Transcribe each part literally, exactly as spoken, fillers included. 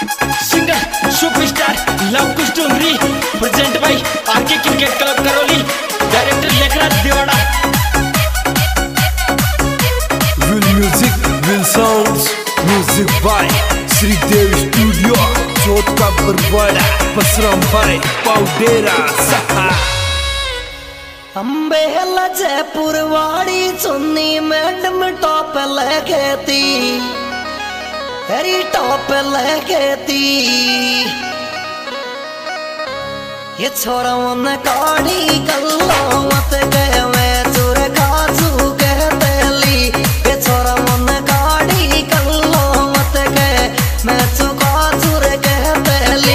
Singer superstar Lav Kush Dongri present by R K cricket club Karauli, director Lekhraj Dewara. Will music will sounds, music by Shridev studio, Chauth का बरवाड़ा, बसराम भाई पाउडेरा सहा। अम्बे जयपुर वाड़ी चुन्नी मैडम टॉप लगती, हरी टॉप लगती। ये छोरा मन काढ़ी कल्लो मत गए मैं चुर काजू कहते ली। ये छोरा मन काढ़ी कल्लो मत गए मैं चुका चुर कहते ली।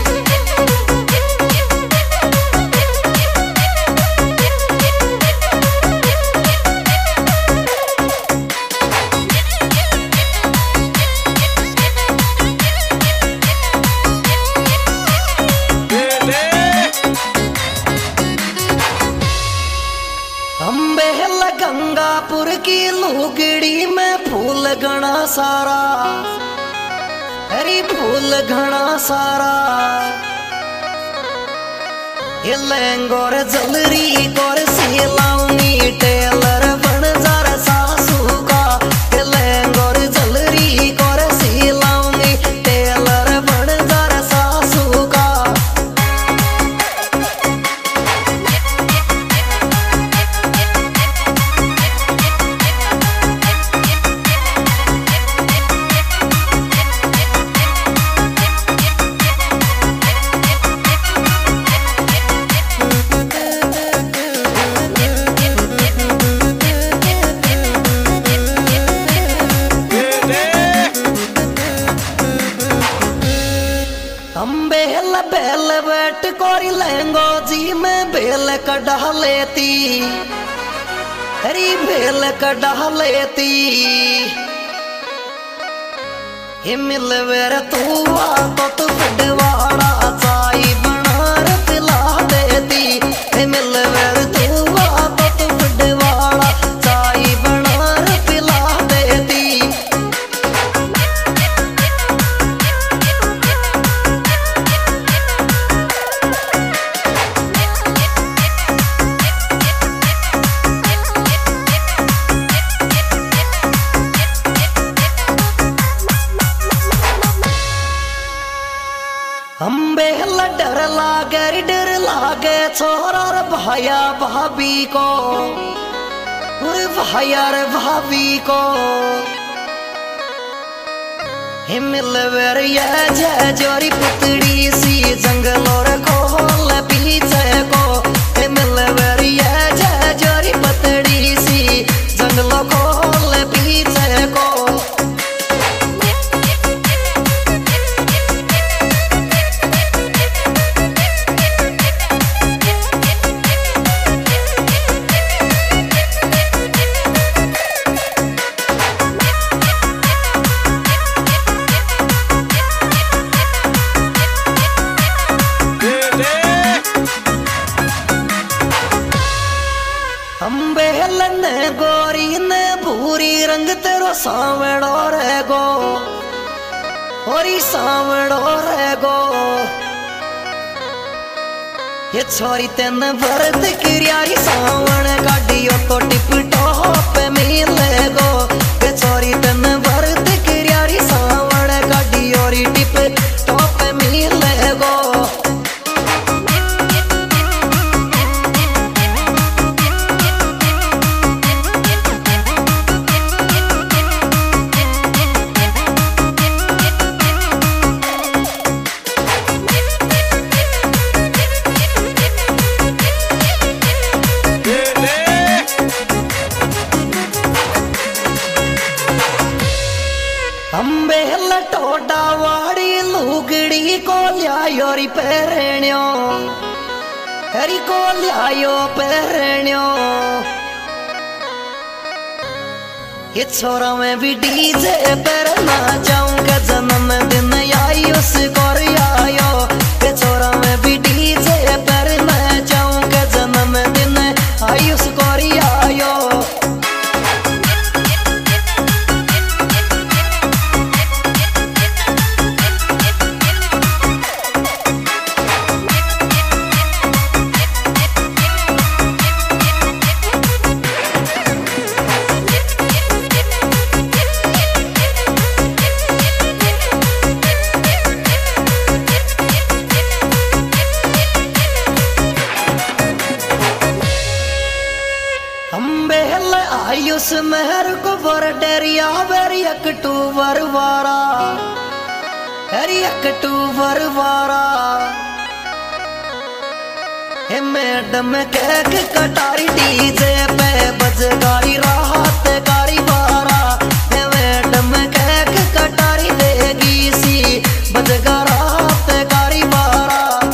गंगापुर की लुगड़ी में फूल घना सारा, हरी फूल घना सारा। ये लहंगोर जलरी कोर सिलाऊंगी टेलर बन जरा सासू का। ये लहंगोर जलरी कोर सिलाऊंगी टेलर बन जरा सासू का। बेल बेल बैठ कोरी लहंगो जी में बेल कढ़ा लेती, हरी बेल कढ़ा लेती। ये मिल वेर तू आ तो तू फटवाड़ा चाय बना पिला देती। ये मिल वेर तू आ तो तू फटवाड़ा चाय बना पिला देती। अम्बे डर लागे डर लागे छोरा रे भाया भाभी को, अरे भाया रे भाभी को। हे मिलवेर ये जय जोरी पुतड़ी सी जंगलों रे खोल पीछे को। हे मिलवेर ये जय जोरी पुतड़ी सी जंगलों खोल पीछे को। अम्बे ने गोरी ने भूरी रंग तेरो सावड़ो रे गो, होरी सावड़ो रे गो। ये छोरी तेन भरत किरियारी सावण गाड़ियो तो टिप टॉप मिले गो। ये छोरी तेन भरत किरियारी सावण गाड़ियो री टिप टॉप मिले गो। अम्बे लटोडा वाड़ी लुगड़ी को लियायो री पहरण्यो, हरी को लियायो पहरण्यो। ये छोरा में भी डीजे पर ना जाऊंगा जन्म दिन आई उसको आयो। ये छोरा में भी डीजे पर ना जाऊंगा जन्म दिन आई उसको आयो। अक्टूबर वारा हरी अक्टूबर वारा हे मैडम केक कटारी डीजे पे बज गाड़ी राहत गाड़ी बारा हे मैडम केक कटारी देगी सी बज राहत गाड़ी बारा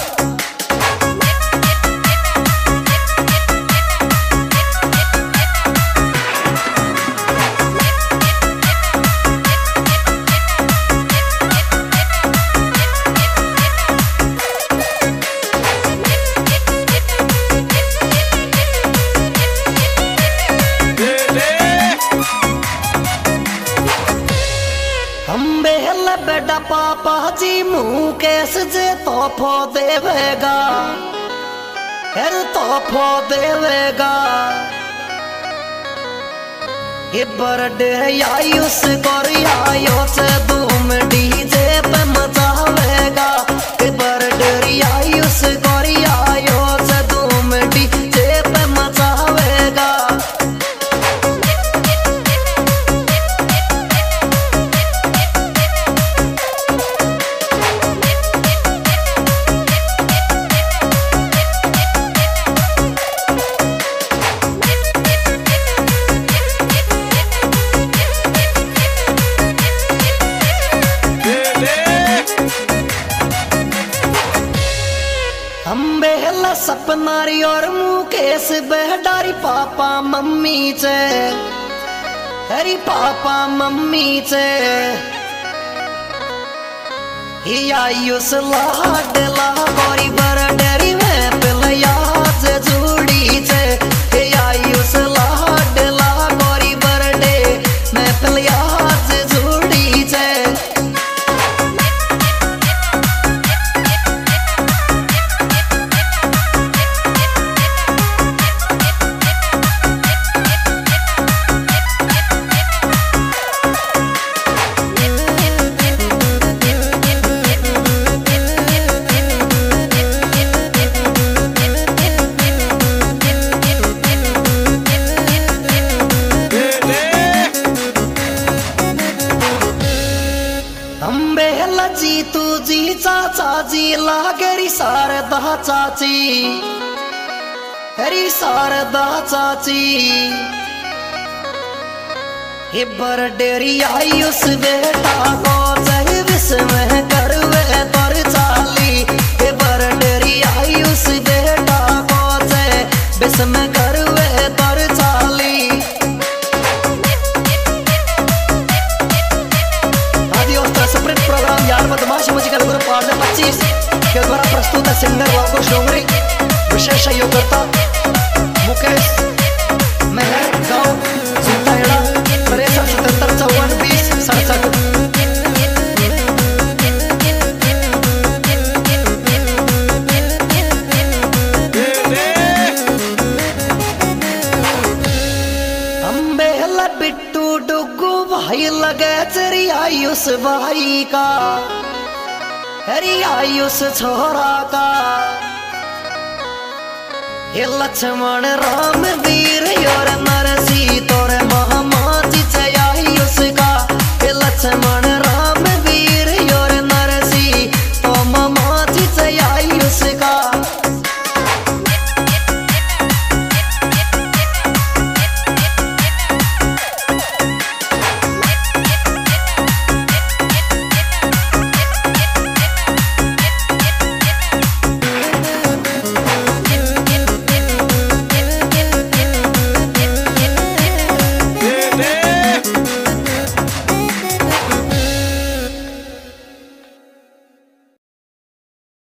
बेटा पापा जी मुँह कैसे जे तोहफो देवेगा हर तोहफो देवेगा ये बर्थडे आयुष गोरियायो से धूम डीजे पे मचावेगा ये बर्थडे आयुष गोरियायो से धूम डीजे पे मचावेगा बेहला सपनारी और मुकेश बहडारी पापा मम्मी चे हरी पापा मम्मी चे ही आयुष लाडला गोरी बरडरी में पिलया से जुड़ी चे ही आयुष लाडला गोरी बरडे में पिलया से जुड़ी चे जी तू जी चाचा जी लागरी शारदा चाची हरी शारदा चाची हे बरडेरी आयुष बेटा को चाहे विस्मय करवे तर चाली हे बरडेरी आयुष बेटा को चाहे विस्मय करवे तर चाली प्रोग्राम यार बदमाश म्यूजिकल ग्रुप वार्ड पच्चीस के द्वारा प्रस्तुत है सिंगर वाको डोंगरी विशेष सहयोगकर्ता मुकेश मेहर गांव सुल्तानेड़ा तिरसठ सतहत्तर चौवन बीस सड़सठ अम्बेला बिट्टू डुगू भाई लगे तेरी आयुष भाई का हरी आयुष छोरा का ये लक्ष्मण राम वीर और